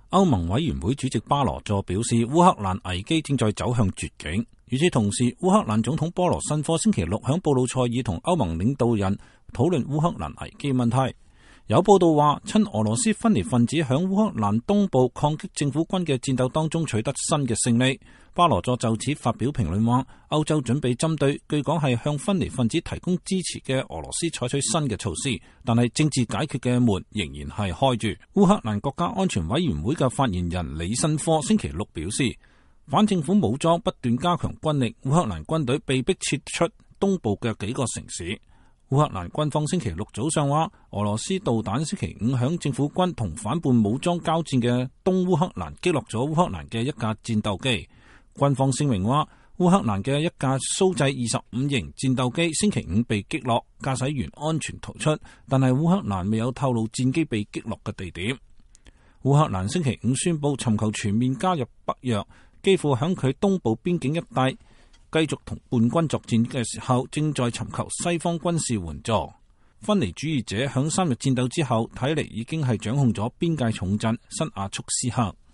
歐盟委員會主席巴羅佐表示，烏克蘭危機正在走向絕境。與此同時，烏克蘭總統波羅申科星期六響布魯塞爾同歐盟領導人討論烏克蘭危機問題。有報道話，親俄羅斯分離分子響烏克蘭東部抗擊政府軍嘅戰鬥當中取得新嘅勝利。巴羅佐就此發表評論話，歐洲準備針對據講係向分離分子提供支持嘅俄羅斯採取新嘅措施，但係政治解決嘅門仍然係開住。烏克蘭國家安全委員會嘅發言人李申科星期六表示，反政府武裝不斷加強軍力，烏克蘭軍隊被迫撤出東部嘅幾個城市。烏克蘭軍方星期六早上話，俄羅斯導彈星期五響政府軍同反叛武裝交戰嘅東烏克蘭擊落咗烏克蘭嘅一架戰鬥機。軍方聲明話，烏克蘭嘅一架蘇製25型戰鬥機星期五被擊落，駕駛員安全逃出，但係烏克蘭未有透露戰機被擊落嘅地點。烏克蘭星期五宣布尋求全面加入北約，幾乎響佢東部邊境一帶繼續同叛軍作戰嘅時候，正在尋求西方軍事援助。分離主義者響3日戰鬥之後，睇嚟已經係掌控咗邊界重鎮新亞速斯克。